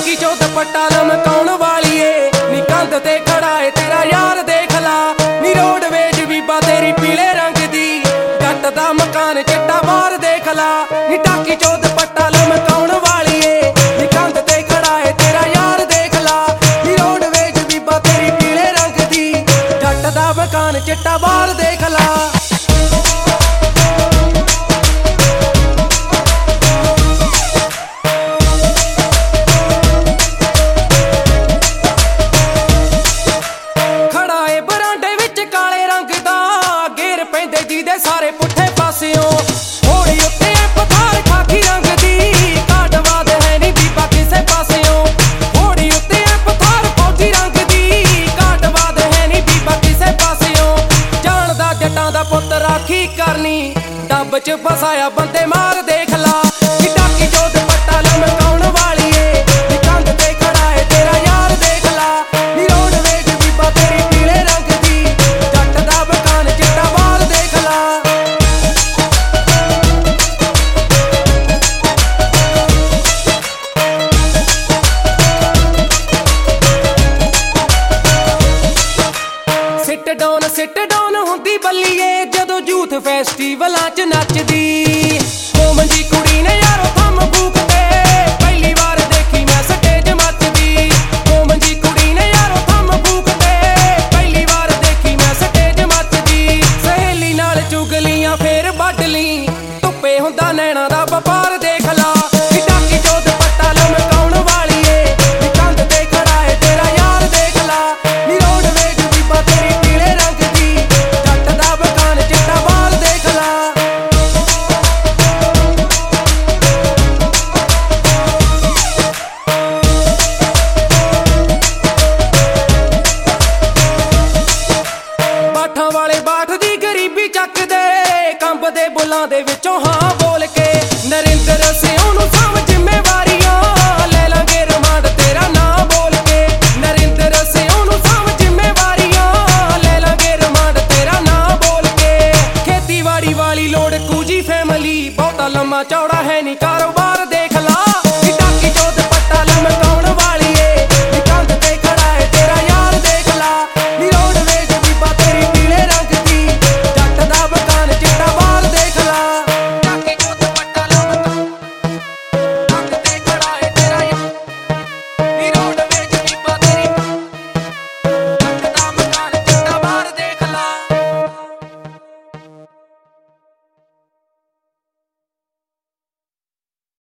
टाकी चो दुपट्टा लमकाउण वालीए नी कंध ते खड़ा है तेरा यार देख ला नी रोडवेज बीबा तेरी पीले रंग दी जट दा मकान चिट्टा बार देख ला नी टाकी चो दुपट्टा लमकाउण वालीए नी कंध ते खड़ा है तेरा यार देख ला नी रोडवेज बीबा तेरी पीले रंग दी जट दा मकान चिट्टा बार देख ला। सारे पुठे पासियों होड़ी उत्ते पथार खाकी रंग दी काटवाद है नी बीबा किसे पासियों होड़ी उत्ते पथार फौजी रंग दी काटवाद है नी बीबा किसे पासियों जानदा जटां दा पुत राखी करनी डब च फसाया बंदे मार देख ला नी टाकी चो दुपट्टा लमकाउण वालीए नी कंध ते खड़ा है तेरा यार देख ला नी रोडवेज बीबा तेरी पीले रंग दी जट दा मकान चिट्टा बार देख ला। सिट डाउन हुंदी बल्लीए जदों यूथ फेस्टिवलां च नचदी कोमल जी कुड़ी ने यारो थम फूक ते पहली बार देखी मैं स्टेज मचदी कोमल जी कुड़ी ने यारो थम फूक ते पहली बार देखी मैं स्टेज मचदी सहेली नाल चुगलियां फेर वड्ड ली धुप्पे हुंदा नैना दा व्यापार देख ला नी टाकी चो दुपट्टा लमकाउण वालीए नी कंध ते खड़ा है तेरा यार देख ला नी रोडवेज बीबा तेरी पीले रंग दी जट दा मकान चिट्टा बार देख ला। बाठां वाले बाठ दी गरीबी चकदे कंबदे बुलां दे विचों हां बोल के नरिंदर सिंह नूं साम जिम्मेवारियां ले लांगे रिमांड तेरा नां बोल के नरिंदर सिंह नूं साम जिम्मेवारियां ले लांगे रिमांड तेरा नां बोल के खेतीबाड़ी वाली लोड़ कूजी फैमिली बहुता लम्मा चौड़ा है नी कारोबार